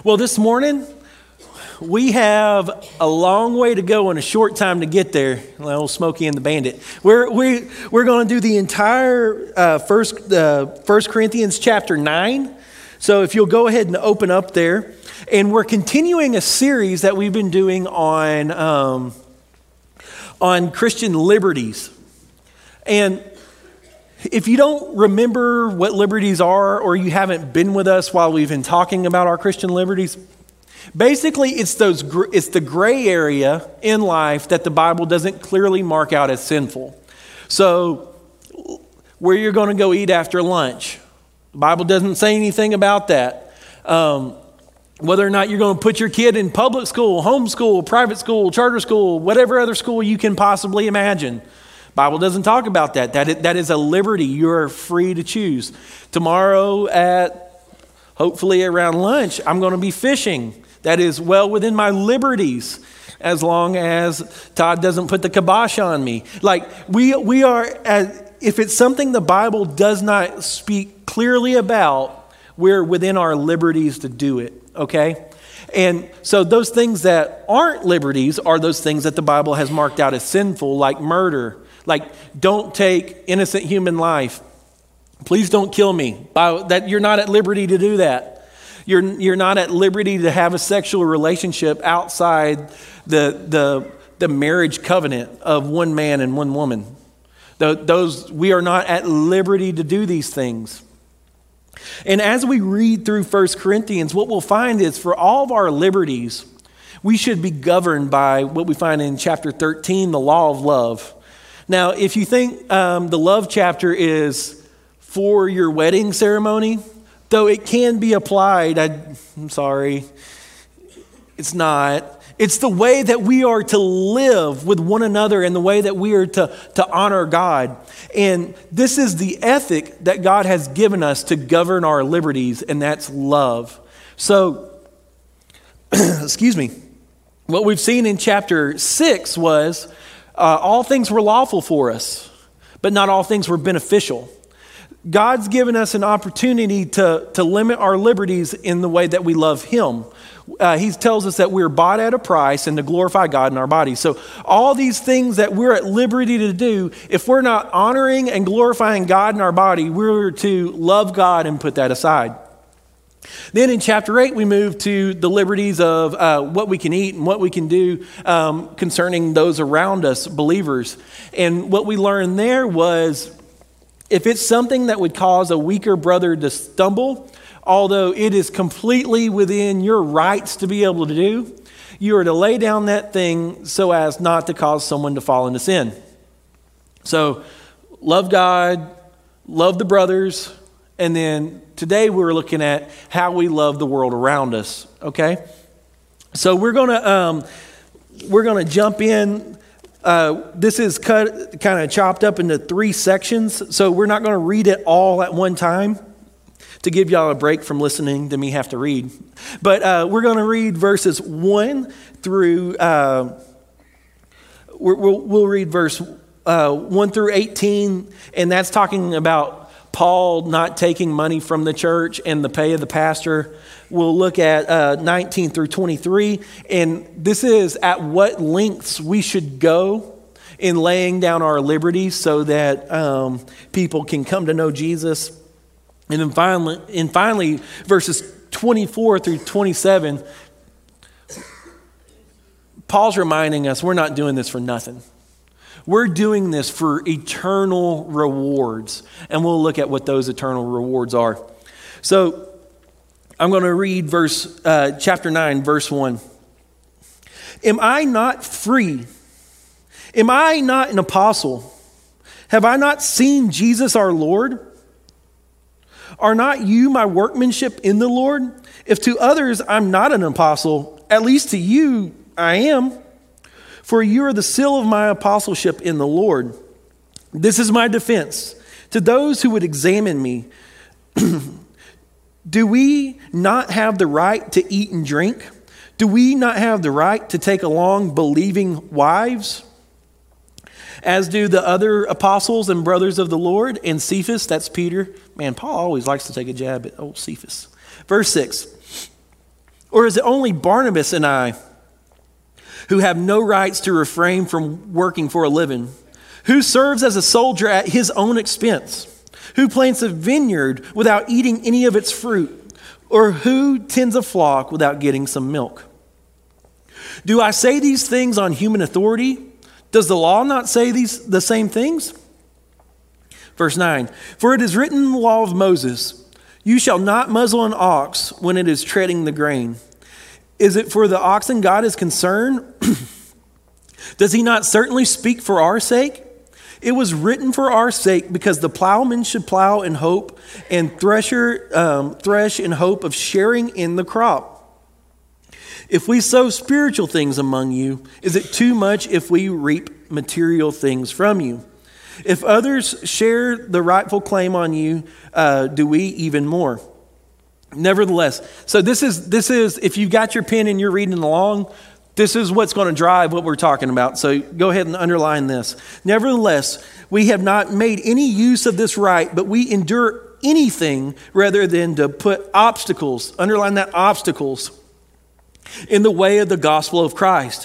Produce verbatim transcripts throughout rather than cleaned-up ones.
Well, this morning, we have a long way to go and a short time to get there. Little Smokey and the Bandit. We're we we're going to do the entire uh, first uh, First Corinthians chapter nine. So if you'll go ahead and open up there, and we're continuing a series that we've been doing on um, on Christian liberties. And if you don't remember what liberties are, or you haven't been with us while we've been talking about our Christian liberties, basically it's those it's the gray area in life that the Bible doesn't clearly mark out as sinful. So where you're going to go eat after lunch, the Bible doesn't say anything about that. Um, whether or not you're going to put your kid in public school, homeschool, private school, charter school, whatever other school you can possibly imagine. Bible doesn't talk about that. That is, that is a liberty. You're free to choose. Tomorrow at, hopefully around lunch, I'm going to be fishing. That is well within my liberties, as long as Todd doesn't put the kibosh on me. Like, we we are, as, if it's something the Bible does not speak clearly about, we're within our liberties to do it, okay? And so those things that aren't liberties are those things that the Bible has marked out as sinful, like murder. Like, don't take innocent human life. Please don't kill me. By that, you're not at liberty to do that. You're you're not at liberty to have a sexual relationship outside the the the marriage covenant of one man and one woman. The, those we are not at liberty to do these things. And as we read through First Corinthians, what we'll find is for all of our liberties, we should be governed by what we find in chapter thirteen, the law of love. Now, if you think um, the love chapter is for your wedding ceremony, though it can be applied, I, I'm sorry, it's not. It's the way that we are to live with one another and the way that we are to, to honor God. And this is the ethic that God has given us to govern our liberties, and that's love. So, excuse me, what we've seen in chapter six was Uh, all things were lawful for us, but not all things were beneficial. God's given us an opportunity to, to limit our liberties in the way that we love Him. Uh, he tells us that we're bought at a price and to glorify God in our bodies. So all these things that we're at liberty to do, if we're not honoring and glorifying God in our body, we're to love God and put that aside. Then in chapter eight, we move to the liberties of uh, what we can eat and what we can do um, concerning those around us, believers. And what we learned there was if it's something that would cause a weaker brother to stumble, although it is completely within your rights to be able to do, you are to lay down that thing so as not to cause someone to fall into sin. So love God, love the brothers, and then today we're looking at how we love the world around us. Okay, so we're gonna um, we're gonna jump in. Uh, this is cut kind of chopped up into three sections, so we're not going to read it all at one time to give y'all a break from listening to me have to read. But uh, we're going to read verses one through. Uh, we'll we'll read verse uh, one through eighteen, and that's talking about Paul not taking money from the church and the pay of the pastor. We'll look at uh, nineteen through twenty-three. And this is at what lengths we should go in laying down our liberties so that um, people can come to know Jesus. And then finally, and finally, verses twenty-four through twenty-seven, Paul's reminding us we're not doing this for nothing. We're doing this for eternal rewards, and we'll look at what those eternal rewards are. So I'm going to read verse uh, chapter nine, verse one. Am I not free? Am I not an apostle? Have I not seen Jesus our Lord? Are not you my workmanship in the Lord? If to others I'm not an apostle, at least to you I am. For you are the seal of my apostleship in the Lord. This is my defense to those who would examine me. Do we not have the right to eat and drink? Do we not have the right to take along believing wives? As do the other apostles and brothers of the Lord, and Cephas, that's Peter. Man, Paul always likes to take a jab at old Cephas. Verse six. Or is it only Barnabas and I who have no rights to refrain from working for a living? Who serves as a soldier at his own expense? Who plants a vineyard without eating any of its fruit? Or who tends a flock without getting some milk? Do I say these things on human authority? Does the law not say these the same things? Verse nine, for it is written in the law of Moses, you shall not muzzle an ox when it is treading the grain. Is it for the oxen God is concerned? Does he not certainly speak for our sake? It was written for our sake because the plowman should plow in hope and thresher um, thresh in hope of sharing in the crop. If we sow spiritual things among you, is it too much if we reap material things from you? If others share the rightful claim on you, uh, do we even more? Nevertheless, so this is, this is, if you've got your pen and you're reading along, this is what's going to drive what we're talking about. So go ahead and underline this. Nevertheless, we have not made any use of this right, but we endure anything rather than to put obstacles, underline that, obstacles, in the way of the gospel of Christ.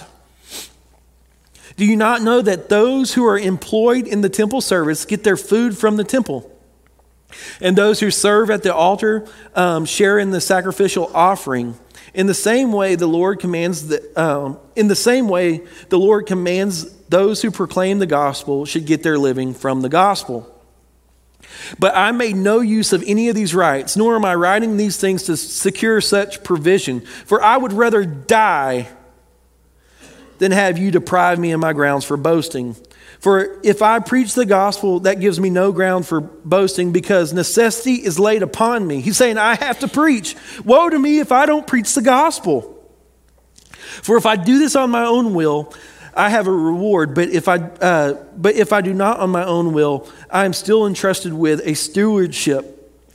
Do you not know that those who are employed in the temple service get their food from the temple? And those who serve at the altar um, share in the sacrificial offering. In the same way, the Lord commands that. Um, in the same way, the Lord commands those who proclaim the gospel should get their living from the gospel. But I made no use of any of these rights, nor am I writing these things to secure such provision. For I would rather die than have you deprive me of my grounds for boasting. For if I preach the gospel, that gives me no ground for boasting, because necessity is laid upon me. He's saying, I have to preach. Woe to me if I don't preach the gospel. For if I do this on my own will, I have a reward. But if I, uh, but if I do not on my own will, I am still entrusted with a stewardship.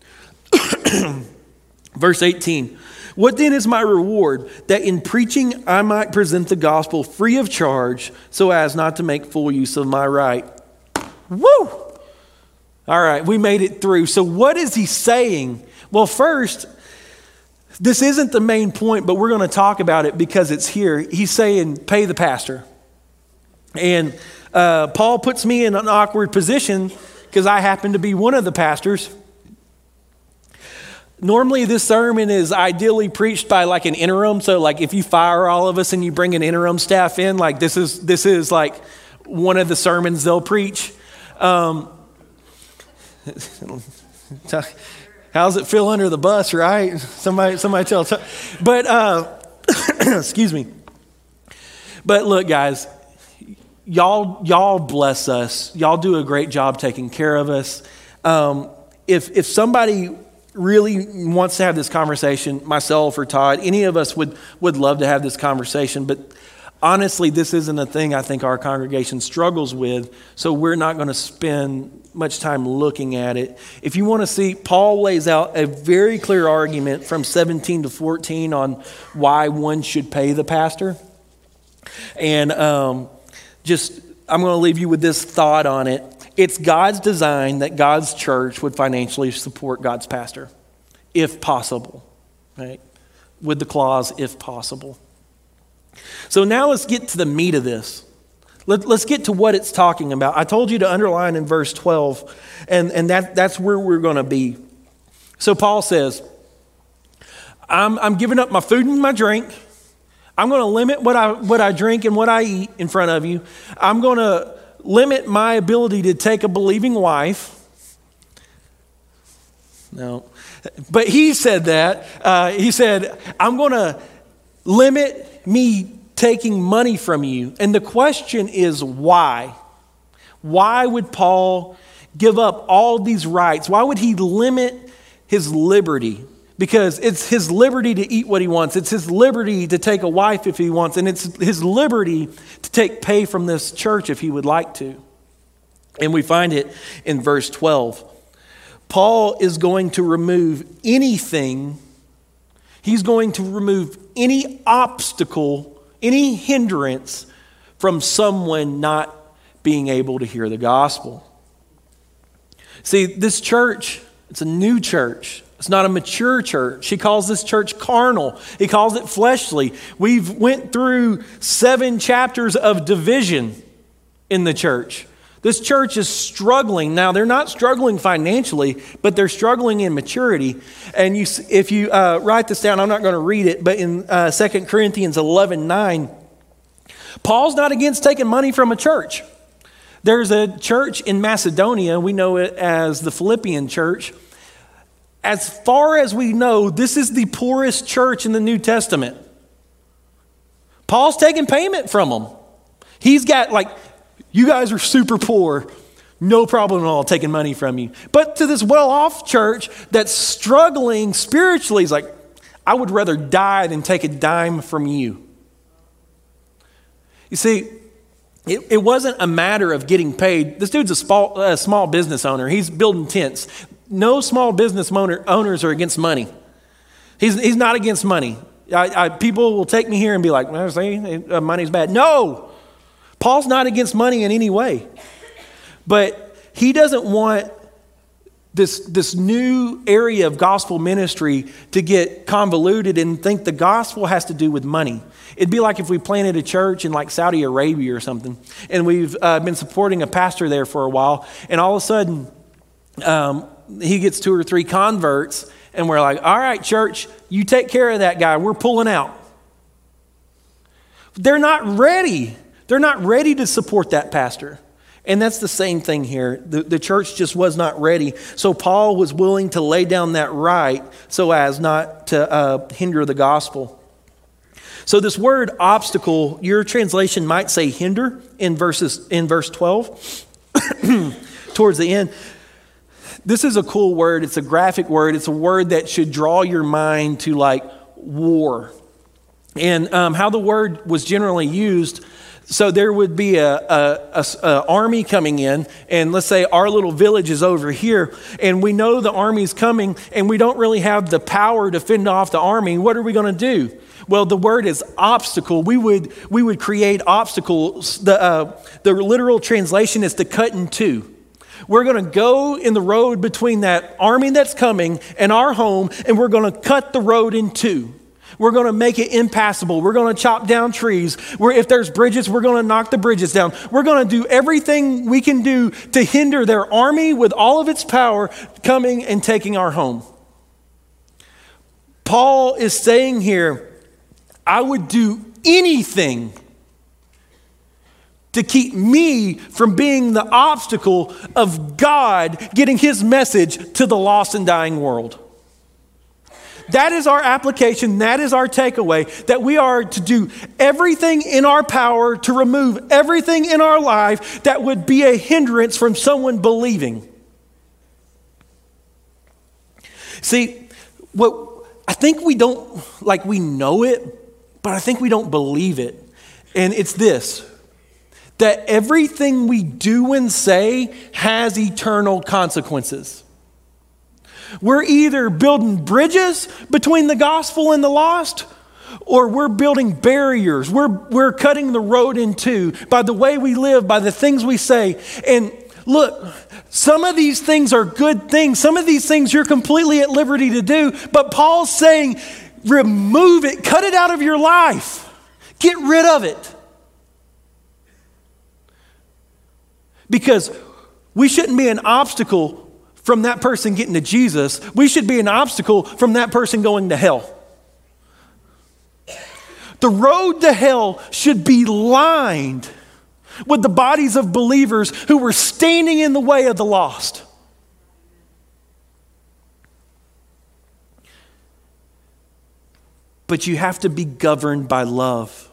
Verse eighteen. What then is my reward? That in preaching I might present the gospel free of charge, so as not to make full use of my right. Woo! All right, we made it through. So what is he saying? Well, first, this isn't the main point, but we're going to talk about it because it's here. He's saying, pay the pastor. And uh, Paul puts me in an awkward position because I happen to be one of the pastors. Normally, this sermon is ideally preached by like an interim. So like if you fire all of us and you bring an interim staff in, like this is this is like one of the sermons they'll preach. Um, how's it feel under the bus, right? Somebody somebody tell. But uh, excuse me. But look, guys, y'all y'all bless us. Y'all do a great job taking care of us. Um, if if somebody really wants to have this conversation, myself or Todd, any of us would, would love to have this conversation. But honestly, this isn't a thing I think our congregation struggles with. So we're not going to spend much time looking at it. If you want to see, Paul lays out a very clear argument from seventeen to fourteen on why one should pay the pastor. And um, just, I'm going to leave you with this thought on it. It's God's design that God's church would financially support God's pastor, if possible, right? With the clause, if possible. So now let's get to the meat of this. Let, let's get to what it's talking about. I told you to underline in verse twelve, and, and that, that's where we're going to be. So Paul says, I'm, I'm giving up my food and my drink. I'm going to limit what I, what I drink and what I eat in front of you. I'm going to limit my ability to take a believing wife. No. But he said that. Uh, he said, I'm going to limit me taking money from you. And the question is why? Why would Paul give up all these rights? Why would he limit his liberty? Because it's his liberty to eat what he wants. It's his liberty to take a wife if he wants. And it's his liberty to take pay from this church if he would like to. And we find it in verse twelve. Paul is going to remove anything. He's going to remove any obstacle, any hindrance from someone not being able to hear the gospel. See, this church, it's a new church. It's not a mature church. He calls this church carnal. He calls it fleshly. We've went through seven chapters of division in the church. This church is struggling. Now, they're not struggling financially, but they're struggling in maturity. And you, if you uh, write this down, I'm not going to read it, but in uh, Second Corinthians eleven nine, Paul's not against taking money from a church. There's a church in Macedonia. We know it as the Philippian church. As far as we know, this is the poorest church in the New Testament. Paul's taking payment from them. He's got like, you guys are super poor. No problem at all taking money from you. But to this well-off church that's struggling spiritually, he's like, I would rather die than take a dime from you. You see, it, it wasn't a matter of getting paid. This dude's a small, uh, small business owner. He's building tents. No small business owner, owners are against money. He's, he's not against money. I, I, people will take me here and be like, well, see, uh, money's bad. No, Paul's not against money in any way. But he doesn't want this, this new area of gospel ministry to get convoluted and think the gospel has to do with money. It'd be like if we planted a church in like Saudi Arabia or something, and we've uh, been supporting a pastor there for a while, and all of a sudden, um, he gets two or three converts, and we're like, all right, church, you take care of that guy. We're pulling out. They're not ready. They're not ready to support that pastor. And that's the same thing here. The, the church just was not ready. So Paul was willing to lay down that right so as not to uh, hinder the gospel. So this word obstacle, your translation might say hinder in verses in verse twelve, towards the end. This is a cool word. It's a graphic word. It's a word that should draw your mind to like war. And um, how the word was generally used, so there would be a, a, a, a army coming in, and let's say our little village is over here, and we know the army's coming, and we don't really have the power to fend off the army. What are we going to do? Well, the word is obstacle. We would we would create obstacles. The uh, the literal translation is to cut in two. We're going to go in the road between that army that's coming and our home, and we're going to cut the road in two. We're going to make it impassable. We're going to chop down trees. We're, if there's bridges, we're going to knock the bridges down. We're going to do everything we can do to hinder their army with all of its power coming and taking our home. Paul is saying here, I would do anything to keep me from being the obstacle of God getting his message to the lost and dying world. That is our application. That is our takeaway, that we are to do everything in our power to remove everything in our life that would be a hindrance from someone believing. See, what I think we don't, like we know it, but I think we don't believe it. And it's this, that everything we do and say has eternal consequences. We're either building bridges between the gospel and the lost, or we're building barriers. We're, we're cutting the road in two by the way we live, by the things we say. And look, some of these things are good things. Some of these things you're completely at liberty to do. But Paul's saying, remove it, cut it out of your life. Get rid of it. Because we shouldn't be an obstacle from that person getting to Jesus. We should be an obstacle from that person going to hell. The road to hell should be lined with the bodies of believers who were standing in the way of the lost. But you have to be governed by love.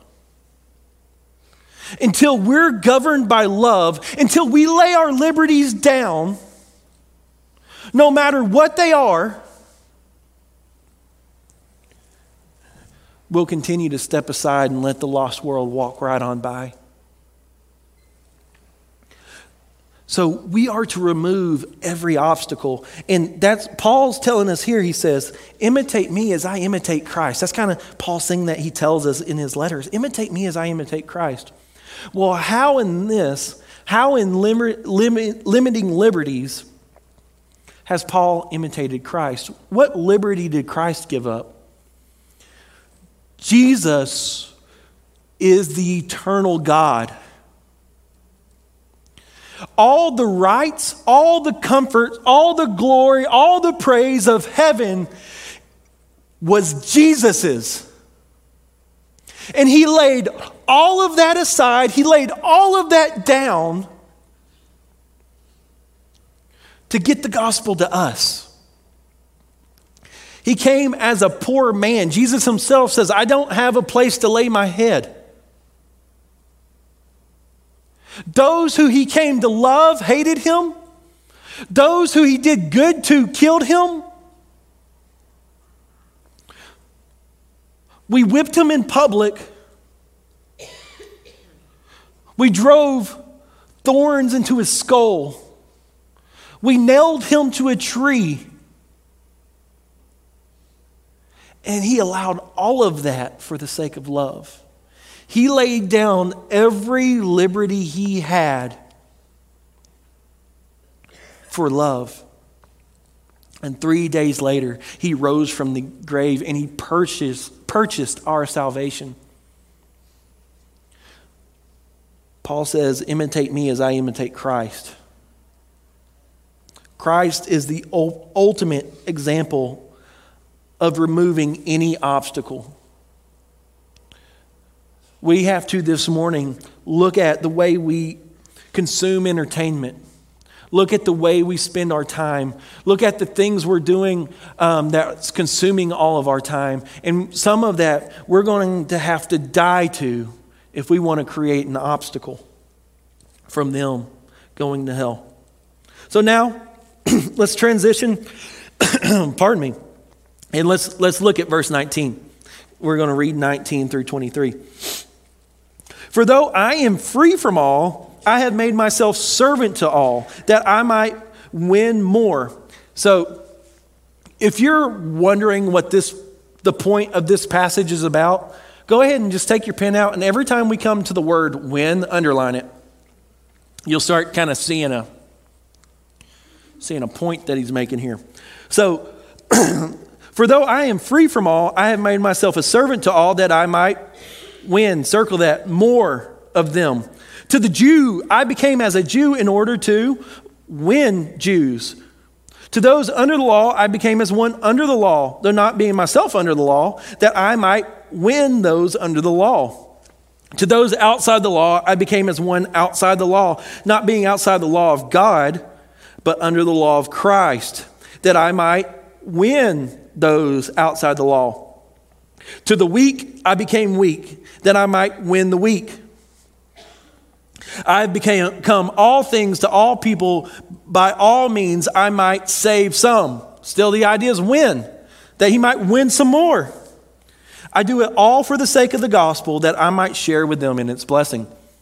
Until we're governed by love, until we lay our liberties down, no matter what they are, we'll continue to step aside and let the lost world walk right on by. So we are to remove every obstacle. And that's Paul's telling us here. He says, imitate me as I imitate Christ. That's kind of Paul's thing that he tells us in his letters. Imitate me as I imitate Christ. Well, how in this, how in lim- lim- limiting liberties, has Paul imitated Christ? What liberty did Christ give up? Jesus is the eternal God. All the rights, all the comfort, all the glory, all the praise of heaven was Jesus's. And he laid all of that aside. He laid all of that down to get the gospel to us. He came as a poor man. Jesus himself says, I don't have a place to lay my head. Those who he came to love hated him. Those who he did good to killed him. We whipped him in public. We drove thorns into his skull. We nailed him to a tree. And he allowed all of that for the sake of love. He laid down every liberty he had for love. And three days later, he rose from the grave and he purchased, purchased our salvation. Paul says, imitate me as I imitate Christ. Christ is the ultimate example of removing any obstacle. We have to this morning look at the way we consume entertainment. Look at the way we spend our time. Look at the things we're doing um, that's consuming all of our time. And some of that we're going to have to die to if we want to create an obstacle from them going to hell. So now, let's transition, pardon me, and let's let's look at verse nineteen. We're going to read nineteen through twenty-three. For though I am free from all, I have made myself servant to all, that I might win more. So if you're wondering what this the point of this passage is about, go ahead and just take your pen out, and every time we come to the word win, underline it. You'll start kind of seeing a seeing a point that he's making here. So, for though I am free from all, I have made myself a servant to all, that I might win, circle that, more of them. To the Jew, I became as a Jew in order to win Jews. To those under the law, I became as one under the law, though not being myself under the law, that I might win those under the law. To those outside the law, I became as one outside the law, not being outside the law of God, but under the law of Christ, that I might win those outside the law. To the weak, I became weak, that I might win the weak. I have become all things to all people, by all means I might save some. Still the idea is win, that he might win some more. I do it all for the sake of the gospel, that I might share with them in its blessing.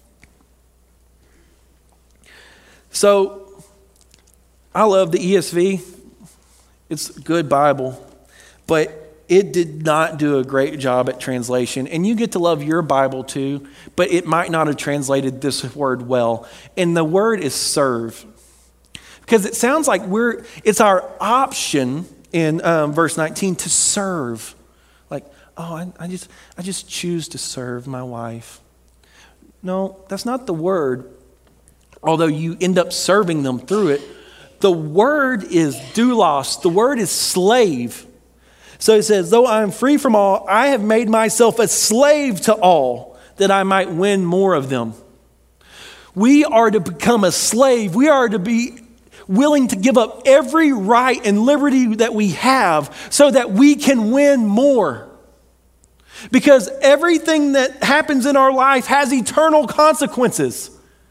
So, I love the E S V. It's a good Bible, but it did not do a great job at translation. And you get to love your Bible too, but it might not have translated this word well. And the word is serve. Because it sounds like we're, it's our option in um, verse nineteen to serve. Like, oh, I, I just, I just choose to serve my wife. No, that's not the word. Although you end up serving them through it. The word is doulos. The word is slave. So it says, though I am free from all, I have made myself a slave to all, that I might win more of them. We are to become a slave. We are to be willing to give up every right and liberty that we have so that we can win more. Because everything that happens in our life has eternal consequences.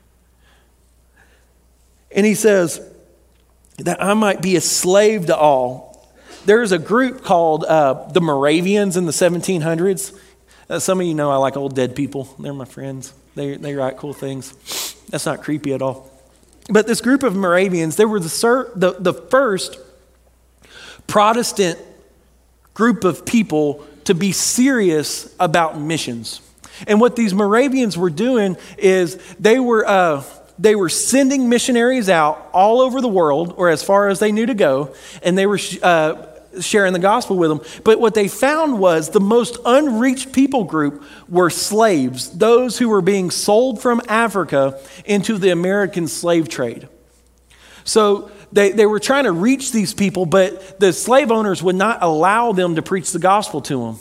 And he says, that I might be a slave to all. There's a group called uh, the Moravians in the seventeen hundreds. Uh, some of you know I like old dead people. They're my friends. They they write cool things. That's not creepy at all. But this group of Moravians, they were the, ser- the, the first Protestant group of people to be serious about missions. And what these Moravians were doing is they were... Uh, they were sending missionaries out all over the world, or as far as they knew to go, and they were uh, sharing the gospel with them. But what they found was the most unreached people group were slaves, those who were being sold from Africa into the American slave trade. So they, they were trying to reach these people, but the slave owners would not allow them to preach the gospel to them.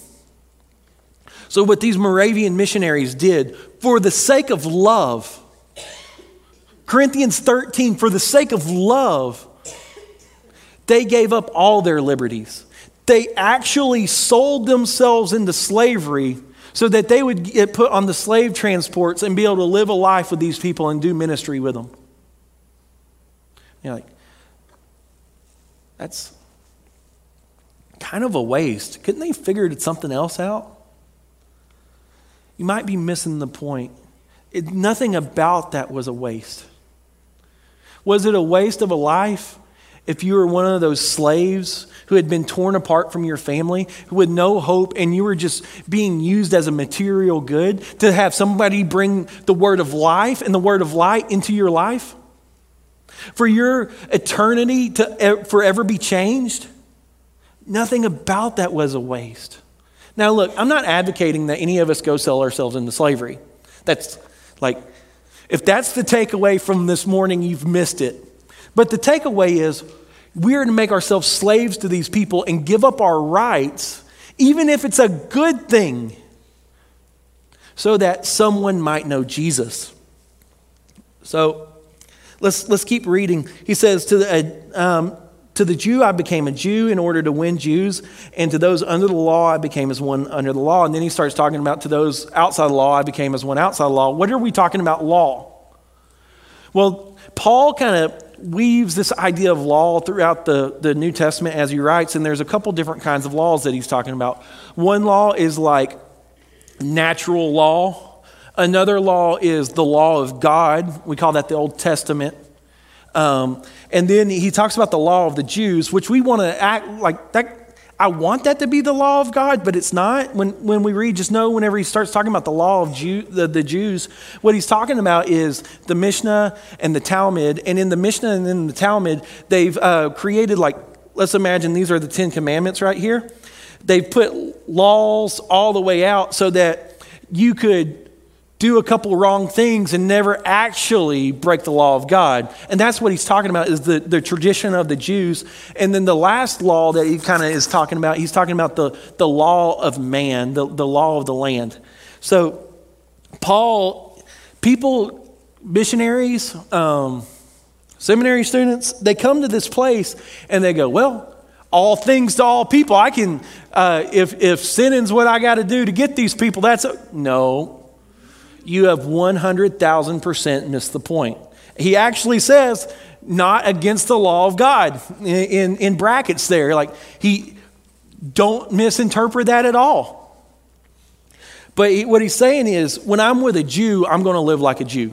So what these Moravian missionaries did, for the sake of love, Corinthians thirteen, for the sake of love, they gave up all their liberties. They actually sold themselves into slavery so that they would get put on the slave transports and be able to live a life with these people and do ministry with them. You're like, that's kind of a waste. Couldn't they figure something else out? You might be missing the point. It, nothing about that was a waste. Was it a waste of a life if you were one of those slaves who had been torn apart from your family, who had no hope, and you were just being used as a material good, to have somebody bring the word of life and the word of light into your life? For your eternity to forever be changed? Nothing about that was a waste. Now look, I'm not advocating that any of us go sell ourselves into slavery. That's like, if that's the takeaway from this morning, you've missed it. But the takeaway is we are to make ourselves slaves to these people and give up our rights, even if it's a good thing, so that someone might know Jesus. So let's let's keep reading. He says, to the um, to the Jew I became a Jew in order to win Jews, and to those under the law I became as one under the law. And then he starts talking about to those outside the law I became as one outside the law. What are we talking about law? Well, Paul kind of weaves this idea of law throughout the, the New Testament as he writes, and there's a couple different kinds of laws that he's talking about. One law is like natural law. Another law is the law of God. We call that the Old Testament. Um, and then he talks about the law of the Jews, which we want to act like that. I want that to be the law of God, but it's not. When when we read, just know whenever he starts talking about the law of Jew, the, the Jews, what he's talking about is the Mishnah and the Talmud. And in the Mishnah and in the Talmud, they've uh, created, like, let's imagine these are the Ten Commandments right here. They've put laws all the way out so that you could do a couple wrong things and never actually break the law of God. And that's what he's talking about, is the, the tradition of the Jews. And then the last law that he kind of is talking about, he's talking about the, the law of man, the, the law of the land. So Paul, people, missionaries, um, seminary students, they come to this place and they go, well, all things to all people. I can, uh, if, if sinning's what I got to do to get these people, that's, a, no. You have one hundred thousand percent missed the point. He actually says, not against the law of God, in, in, in brackets there. Like, he, don't misinterpret that at all. But he, what he's saying is, when I'm with a Jew, I'm going to live like a Jew.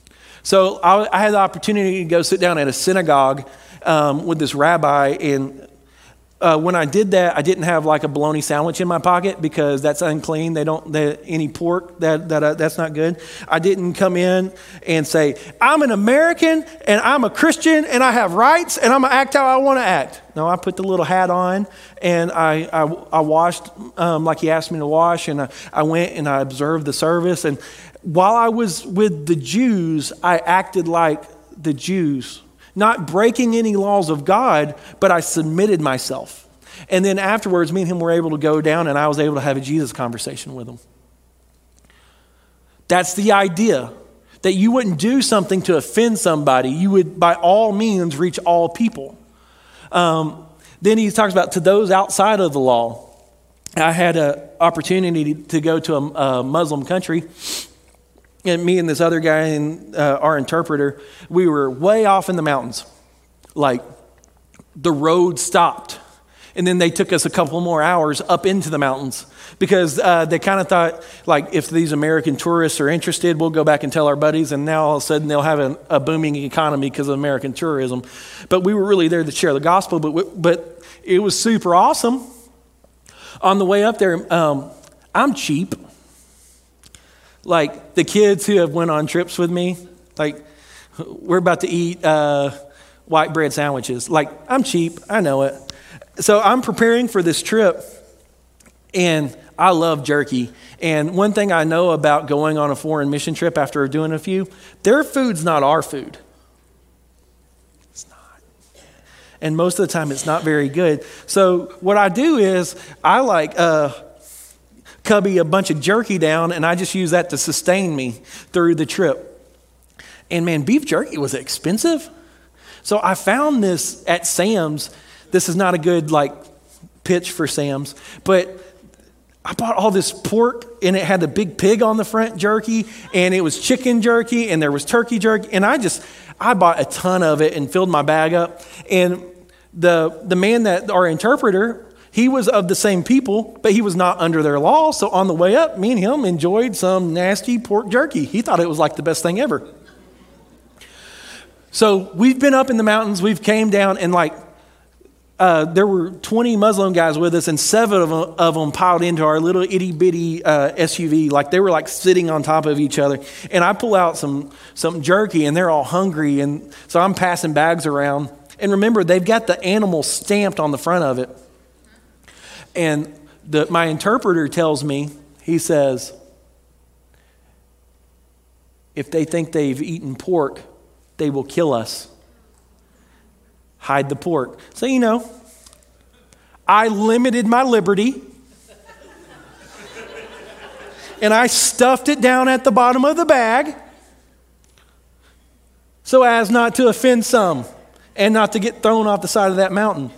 So I, I had the opportunity to go sit down at a synagogue um, with this rabbi, and Uh, when I did that, I didn't have like a bologna sandwich in my pocket because that's unclean. They don't, they, any pork, that, that uh, that's not good. I didn't come in and say, I'm an American and I'm a Christian and I have rights and I'm going to act how I want to act. No, I put the little hat on and I, I, I washed um, like he asked me to wash, and I, I went and I observed the service. And while I was with the Jews, I acted like the Jews. Not breaking any laws of God, but I submitted myself. And then afterwards, me and him were able to go down and I was able to have a Jesus conversation with him. That's the idea, that you wouldn't do something to offend somebody. You would, by all means, reach all people. Um, then he talks about to those outside of the law. I had an opportunity to go to a, a Muslim country. And me and this other guy and uh, our interpreter, we were way off in the mountains. Like, the road stopped. And then they took us a couple more hours up into the mountains because uh, they kind of thought, like, if these American tourists are interested, we'll go back and tell our buddies. And now all of a sudden they'll have a, a booming economy because of American tourism. But we were really there to share the gospel. But, we, but it was super awesome. On the way up there, um, I'm cheap. Like the kids who have went on trips with me, like we're about to eat uh, white bread sandwiches. Like, I'm cheap, I know it. So I'm preparing for this trip, and I love jerky. And one thing I know about going on a foreign mission trip after doing a few, their food's not our food. It's not. And most of the time, it's not very good. So what I do is I like uh, cubby a bunch of jerky down, and I just use that to sustain me through the trip. And man, beef jerky was expensive. So I found this at Sam's. This is not a good like pitch for Sam's, but I bought all this pork, and it had the big pig on the front jerky, and it was chicken jerky, and there was turkey jerky, and I just, I bought a ton of it and filled my bag up. And the the man that, our interpreter, he was of the same people, but he was not under their law. So on the way up, me and him enjoyed some nasty pork jerky. He thought it was like the best thing ever. So we've been up in the mountains, we've came down, and like, Uh, there were twenty Muslim guys with us, and seven of them, of them piled into our little itty bitty uh, S U V. Like they were like sitting on top of each other. And I pull out some some jerky, and they're all hungry. And so I'm passing bags around. And remember, they've got the animal stamped on the front of it. And the, my interpreter tells me, he says, if they think they've eaten pork, they will kill us. Hide the pork. So, you know, I limited my liberty, and I stuffed it down at the bottom of the bag so as not to offend some and not to get thrown off the side of that mountain.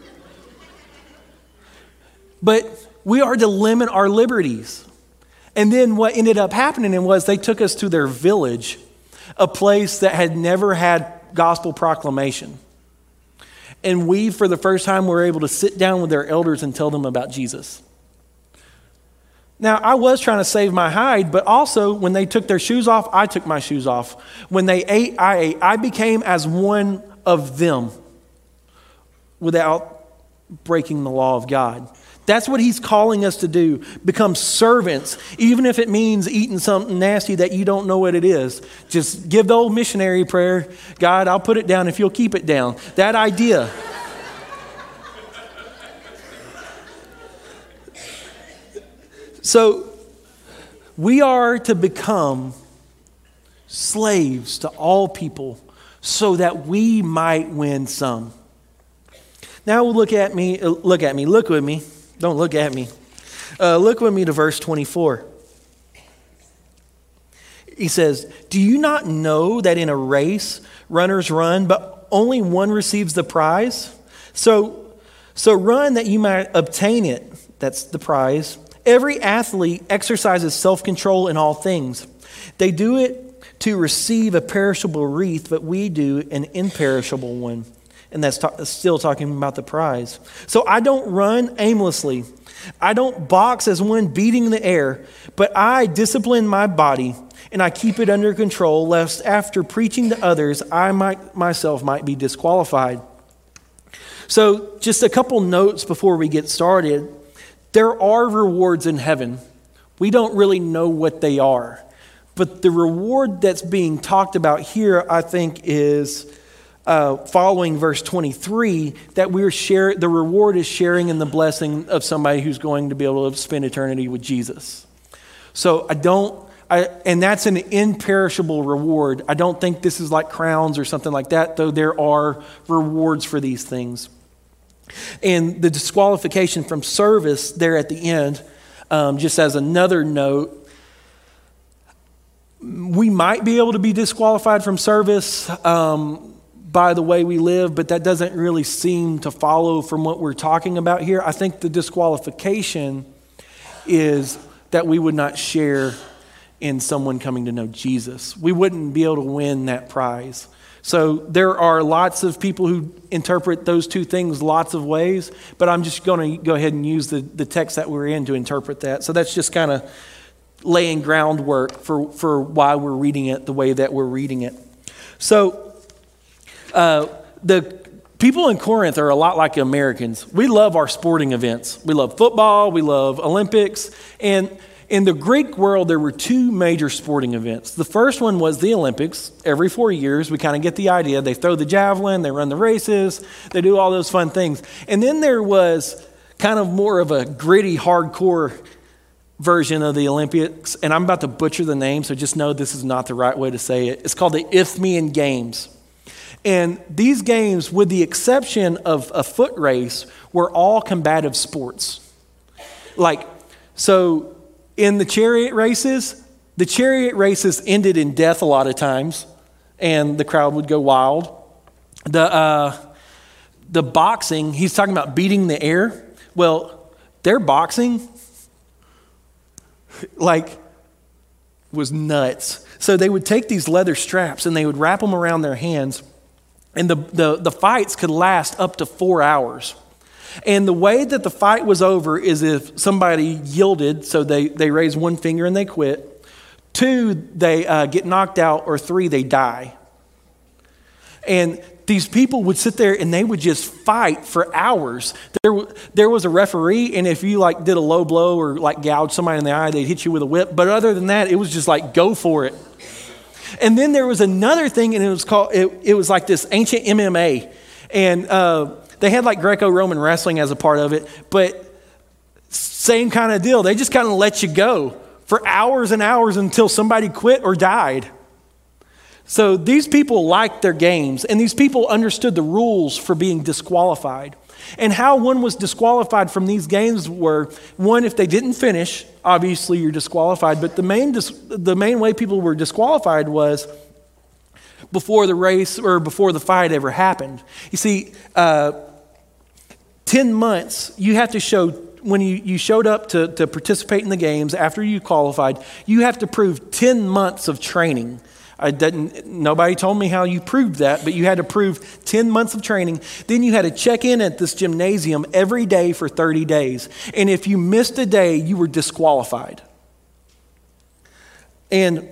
But we are to limit our liberties. And then what ended up happening was they took us to their village, a place that had never had gospel proclamation. And we, for the first time, were able to sit down with their elders and tell them about Jesus. Now, I was trying to save my hide, but also when they took their shoes off, I took my shoes off. When they ate, I ate. I became as one of them without breaking the law of God. That's what he's calling us to do. Become servants, even if it means eating something nasty that you don't know what it is. Just give the old missionary prayer, God, I'll put it down if you'll keep it down. That idea. So we are to become slaves to all people so that we might win some. Now look at me, look at me, look with me. Don't look at me. Uh, look with me to verse twenty-four. He says, do you not know that in a race runners run, but only one receives the prize? So, so run that you might obtain it. That's the prize. Every athlete exercises self-control in all things. They do it to receive a perishable wreath, but we do an imperishable one. And that's ta- still talking about the prize. So I don't run aimlessly. I don't box as one beating the air, but I discipline my body and I keep it under control, lest after preaching to others, I might myself might be disqualified. So just a couple notes before we get started. There are rewards in heaven. We don't really know what they are. But the reward that's being talked about here, I think, is Uh, following verse twenty-three, that we're share the reward is sharing in the blessing of somebody who's going to be able to spend eternity with Jesus. So I don't, I, and that's an imperishable reward. I don't think this is like crowns or something like that, though there are rewards for these things. And the disqualification from service there at the end, um, just as another note, we might be able to be disqualified from service um, by the way we live, but that doesn't really seem to follow from what we're talking about here. I think the disqualification is that we would not share in someone coming to know Jesus. We wouldn't be able to win that prize. So there are lots of people who interpret those two things lots of ways, but I'm just going to go ahead and use the, the text that we're in to interpret that. So that's just kind of laying groundwork for, for why we're reading it the way that we're reading it. So Uh, the people in Corinth are a lot like Americans. We love our sporting events. We love football. We love Olympics. And in the Greek world, there were two major sporting events. The first one was the Olympics. Every four years, we kind of get the idea. They throw the javelin, they run the races, they do all those fun things. And then there was kind of more of a gritty, hardcore version of the Olympics. And I'm about to butcher the name, so just know this is not the right way to say it. It's called the Isthmian Games. And these games, with the exception of a foot race, were all combative sports. Like, so in the chariot races, the chariot races ended in death a lot of times, and the crowd would go wild. The uh, the boxing, he's talking about beating the air. Well, their boxing, like, was nuts. So they would take these leather straps and they would wrap them around their hands, and the the, the fights could last up to four hours. And the way that the fight was over is if somebody yielded, so they, they raise one finger and they quit. Two, they uh, get knocked out, or three, they die. And these people would sit there and they would just fight for hours. There, there was a referee, and if you like did a low blow or like gouged somebody in the eye, they'd hit you with a whip. But other than that, it was just like, go for it. And then there was another thing, and it was called, it, it was like this ancient M M A. And uh, they had like Greco-Roman wrestling as a part of it, but same kind of deal. They just kind of let you go for hours and hours until somebody quit or died. So these people liked their games, and these people understood the rules for being disqualified. And how one was disqualified from these games were, one, if they didn't finish, obviously you're disqualified, but the main dis- the main way people were disqualified was before the race or before the fight ever happened. You see, uh, ten months, you have to show, when you, you showed up to, to participate in the games after you qualified, you have to prove ten months of training. I didn't, nobody told me how you proved that, but you had to prove ten months of training. Then you had to check in at this gymnasium every day for thirty days. And if you missed a day, you were disqualified. And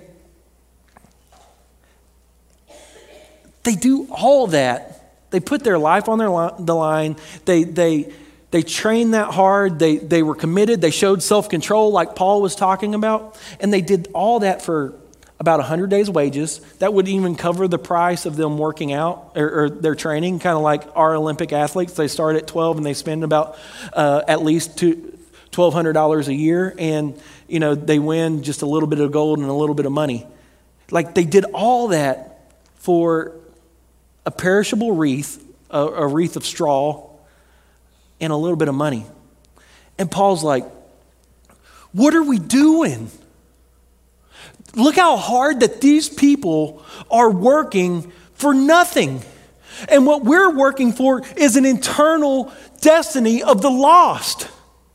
they do all that. They put their life on their li- the line. They they they trained that hard. They they were committed. They showed self-control like Paul was talking about. And they did all that for about one hundred days' wages. That would even cover the price of them working out or, or their training, kind of like our Olympic athletes. They start at twelve and they spend about uh, at least twelve hundred dollars a year. And, you know, they win just a little bit of gold and a little bit of money. Like, they did all that for a perishable wreath, a, a wreath of straw, and a little bit of money. And Paul's like, what are we doing? Look how hard that these people are working for nothing. And what we're working for is an eternal destiny of the lost.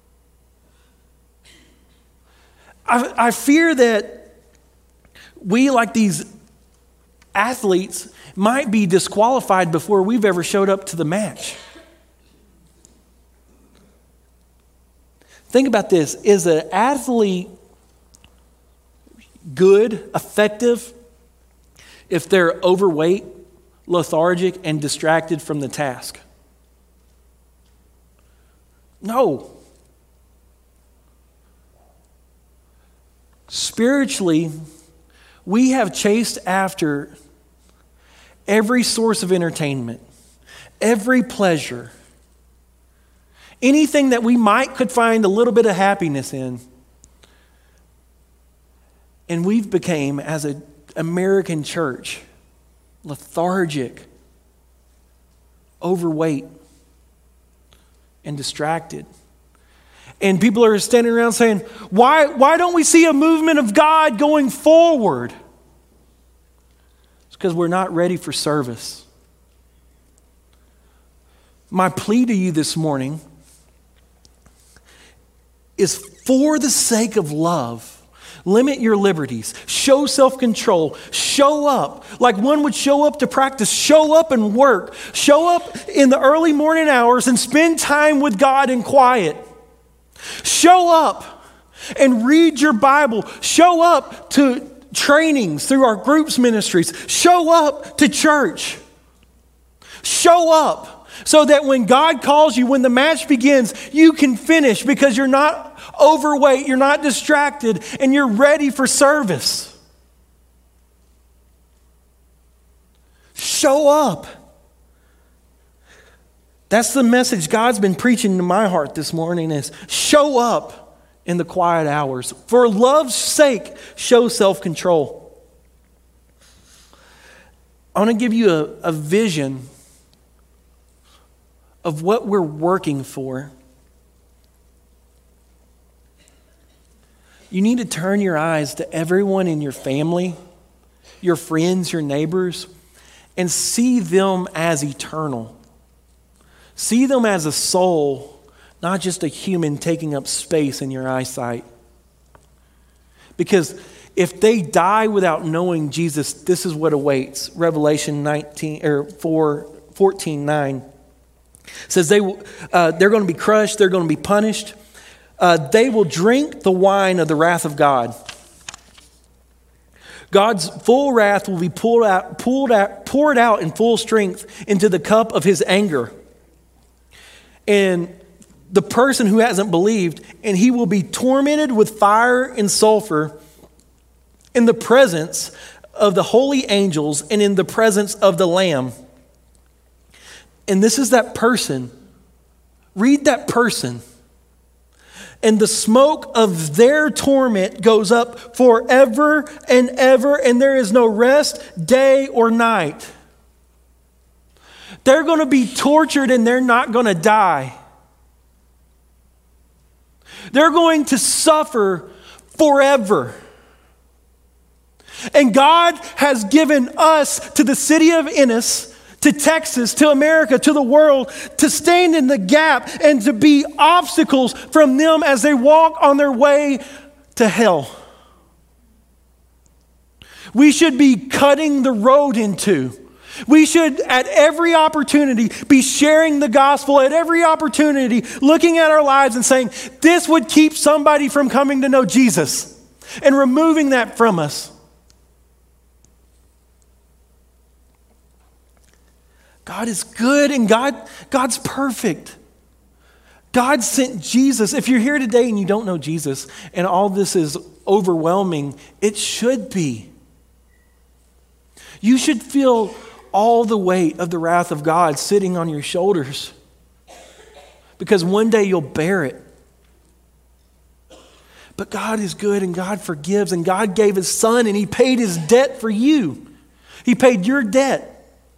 I, I fear that we, like these athletes, might be disqualified before we've ever showed up to the match. Think about this. Is an athlete good, effective, if they're overweight, lethargic, and distracted from the task? No. Spiritually, we have chased after every source of entertainment, every pleasure, anything that we might could find a little bit of happiness in. And we've become, as an American church, lethargic, overweight, and distracted. And people are standing around saying, why, why don't we see a movement of God going forward? It's because we're not ready for service. My plea to you this morning is, for the sake of love, limit your liberties, show self-control, show up like one would show up to practice, show up and work, show up in the early morning hours and spend time with God in quiet. Show up and read your Bible. Show up to trainings through our groups ministries. Show up to church. Show up so that when God calls you, when the match begins, you can finish, because you're not overweight, you're not distracted, and you're ready for service. Show up. That's the message God's been preaching to my heart this morning is show up in the quiet hours. For love's sake, show self-control. I want to give you a, a vision of what we're working for. You need to turn your eyes to everyone in your family, your friends, your neighbors, and see them as eternal. See them as a soul, not just a human taking up space in your eyesight. Because if they die without knowing Jesus, this is what awaits. Revelation nineteen or four, fourteen nine says they uh, they're going to be crushed, they're going to be punished. Uh, they will drink the wine of the wrath of God. God's full wrath will be pulled out, pulled out, poured out in full strength into the cup of his anger. And the person who hasn't believed, and he will be tormented with fire and sulfur in the presence of the holy angels and in the presence of the Lamb. And this is that person. Read that person. And the smoke of their torment goes up forever and ever, and there is no rest, day or night. They're going to be tortured and they're not going to die. They're going to suffer forever. And God has given us to the city of Ennis, to Texas, to America, to the world, to stand in the gap and to be obstacles from them as they walk on their way to hell. We should be cutting the road into. We should, at every opportunity, be sharing the gospel at every opportunity, looking at our lives and saying, this would keep somebody from coming to know Jesus, and removing that from us. God is good and God, God's perfect. God sent Jesus. If you're here today and you don't know Jesus and all this is overwhelming, it should be. You should feel all the weight of the wrath of God sitting on your shoulders, because one day you'll bear it. But God is good and God forgives, and God gave his son and he paid his debt for you. He paid your debt.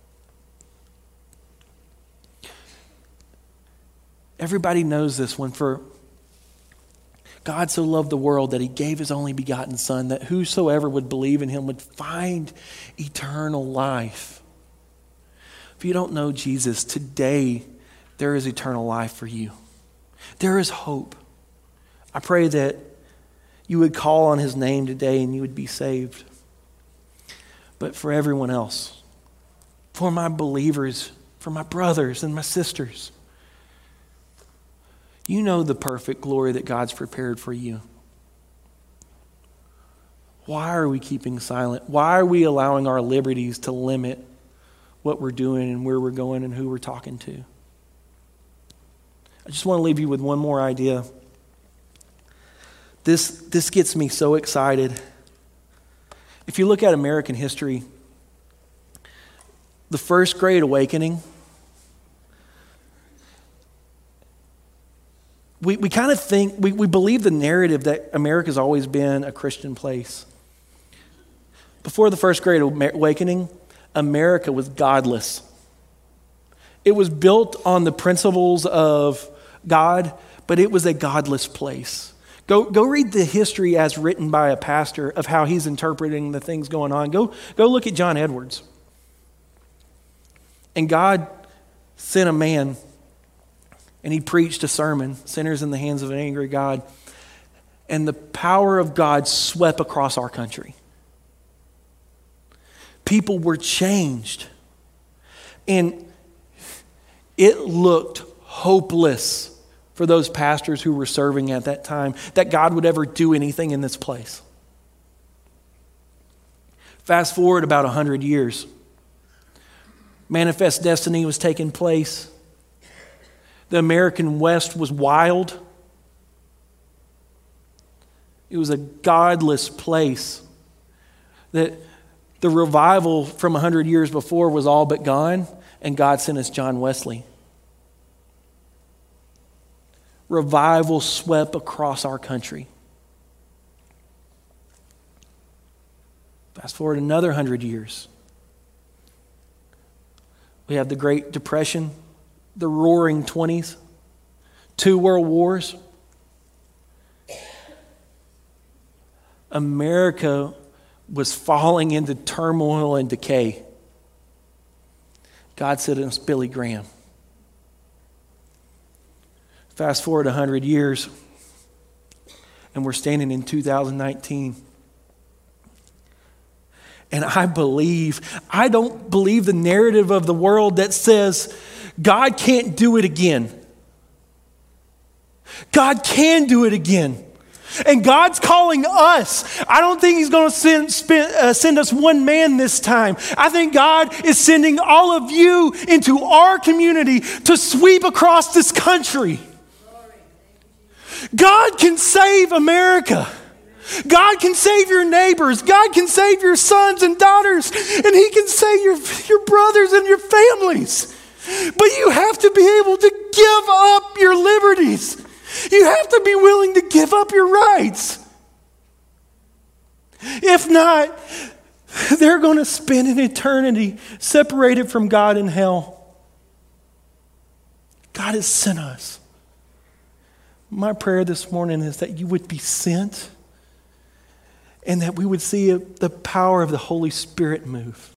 Everybody knows this one. For God so loved the world that he gave his only begotten son, that whosoever would believe in him would find eternal life. If you don't know Jesus, today there is eternal life for you. There is hope. I pray that you would call on his name today and you would be saved. But for everyone else, for my believers, for my brothers and my sisters, you know the perfect glory that God's prepared for you. Why are we keeping silent? Why are we allowing our liberties to limit what we're doing and where we're going and who we're talking to? I just want to leave you with one more idea. This, this gets me so excited. If you look at American history, the First Great Awakening, we, we kind of think, we, we believe the narrative that America's always been a Christian place. Before the First Great Awakening, America was godless. It was built on the principles of God, but it was a godless place. Go, go read the history as written by a pastor of how he's interpreting the things going on. Go, go look at John Edwards. And God sent a man, and he preached a sermon, Sinners in the Hands of an Angry God. And the power of God swept across our country. People were changed. And it looked hopeless for those pastors who were serving at that time, that God would ever do anything in this place. Fast forward about one hundred years. Manifest Destiny was taking place. The American West was wild. It was a godless place. That the revival from one hundred years before was all but gone, and God sent us John Wesley. Revival swept across our country. Fast forward another one hundred years. We have the Great Depression, the Roaring Twenties, two world wars. America was falling into turmoil and decay. God sent us Billy Graham. Fast forward one hundred years, and we're standing in two thousand nineteen. And I believe, I don't believe the narrative of the world that says God can't do it again. God can do it again. And God's calling us. I don't think he's going to send, spend, uh, send us one man this time. I think God is sending all of you into our community to sweep across this country. God can save America. God can save your neighbors. God can save your sons and daughters. And he can save your, your brothers and your families. But you have to be able to give up your liberties. You have to be willing to give up your rights. If not, they're going to spend an eternity separated from God in hell. God has sent us. My prayer this morning is that you would be sent and that we would see the power of the Holy Spirit move.